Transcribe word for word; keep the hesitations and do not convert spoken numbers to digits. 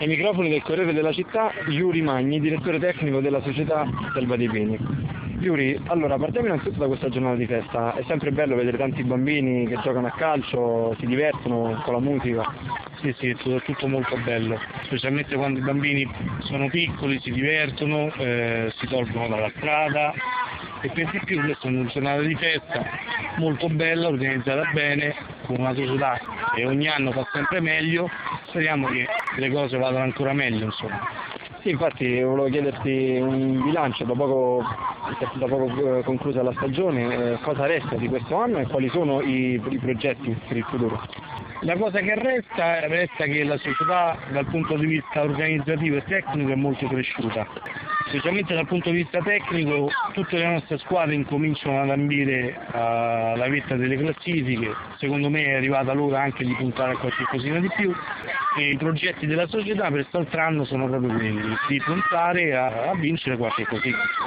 Ai microfoni del Corriere della Città, Yuri Magni, direttore tecnico della società Selva dei Pini. Yuri, allora partiamo innanzitutto da questa giornata di festa. È sempre bello vedere tanti bambini che giocano a calcio, si divertono con la musica. Sì, sì, è tutto, tutto molto bello, specialmente quando i bambini sono piccoli, si divertono, eh, si tolgono dalla strada e per di più questa è una giornata di festa molto bella, organizzata bene, con una società che ogni anno fa sempre meglio. Speriamo che le cose vadano ancora meglio, insomma. Sì, infatti volevo chiederti un bilancio, da poco, da poco eh, conclusa la stagione, eh, cosa resta di questo anno e quali sono i, i progetti per il futuro? La cosa che resta, resta che la società dal punto di vista organizzativo e tecnico è molto cresciuta, specialmente dal punto di vista tecnico tutte le nostre squadre incominciano ad ambire alla vetta delle classifiche, secondo me è arrivata l'ora anche di puntare a qualche cosina di più e i progetti della società per quest'altro anno sono proprio quelli, di puntare a, a vincere qualche cosina.